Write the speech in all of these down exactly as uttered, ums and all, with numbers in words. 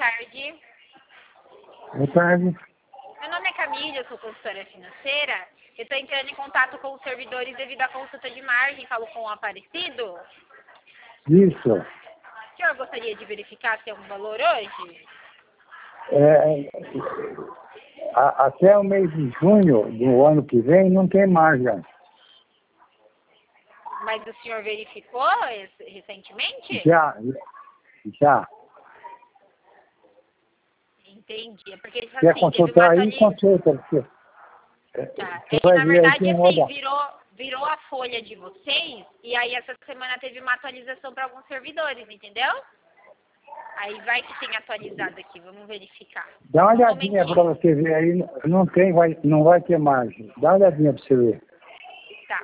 tarde. Boa tarde. Meu nome é Camila, eu sou consultora financeira. Eu estou entrando em contato com os servidores devido à consulta de margem. Falo com o Aparecido. Isso. O senhor gostaria de verificar se tem algum valor hoje? É, a, até o mês de junho do ano que vem não tem margem. Mas o senhor verificou esse- recentemente? Já, já. Entendi. É porque assim, Quer teve uma consultar aí? atualização. Consulta. Porque, é, Tá. você É que, vai na ver aí verdade, quem assim, roda. virou, virou a folha de vocês e aí essa semana teve uma atualização para alguns servidores, entendeu? Aí vai que tem atualizado aqui, vamos verificar. Dá uma Um olhadinha para momentinho. você ver aí. Não tem, vai, não vai ter margem. Dá uma olhadinha para você ver. Tá.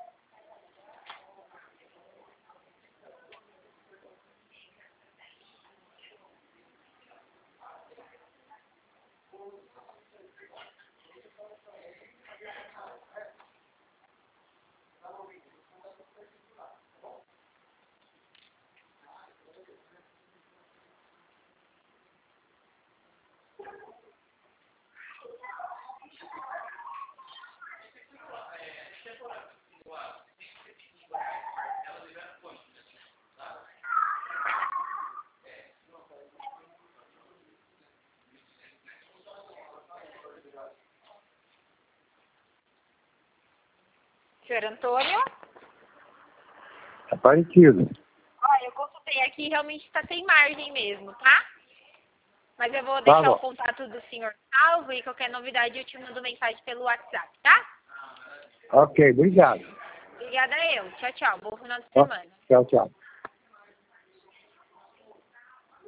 Senhor Antônio? Aparecido. Olha, eu consultei aqui, realmente está sem margem mesmo, tá? Mas eu vou Tá deixar bom. o contato do senhor salvo e qualquer novidade eu te mando mensagem pelo WhatsApp, tá? Ok, obrigado. Obrigada eu. Tchau, tchau. Bom final de Ó, semana. tchau, tchau.